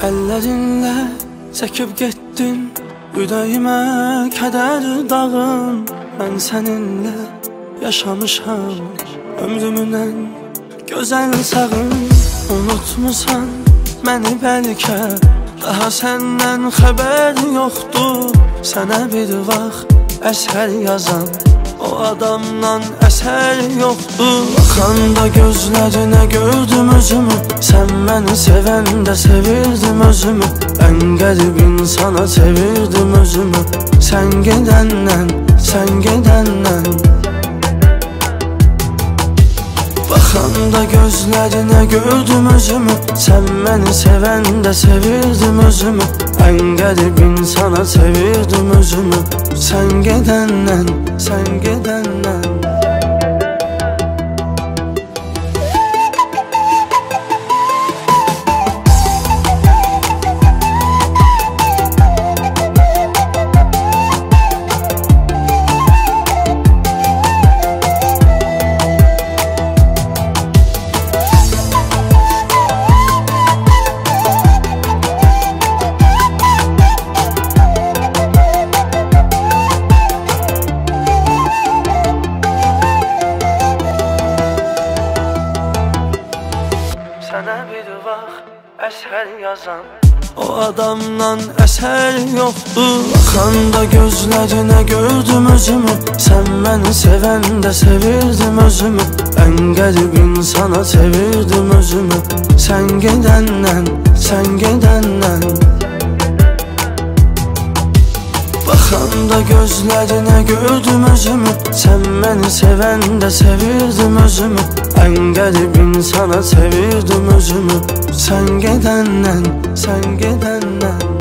Əllərinlə çəkib getdin ürəyimə kədər dağın. Mən səninlə yaşamışam ömrümün ən gözəl çağın. Unutmusan məni bəlkə, daha səndən xəbər yoxdur. Sənə bir vaxt əsər yazan o adamdan əsər yoxdur. Baxanda gözlərinə gördüm özümü, sən məni sevəndə sevirdim özümü. Ən qərib insana çevirdim özümü, sən gedəndən, sən gedəndən. Baxanda gözlərinə gördüm özümü, sən məni sevəndə sevirdim özümü. Ən qərib insana çevirdim özümü, sən gedəndən, sən gedəndən. Sənə bir vaxt əsər yazan o adamdan əsər yoxdur. Baxanda gözlərinə gördüm özümü, sən məni sevəndə sevirdim özümü. Ən qərib insana çevirdim özümü, sən gedəndən, sən gedəndən. Baxanda gözlərinə gördüm özümü, sən məni sevəndə sevirdim özümü. Ən qərib insana çevirdim özümü, sən gedəndən, sən gedəndən.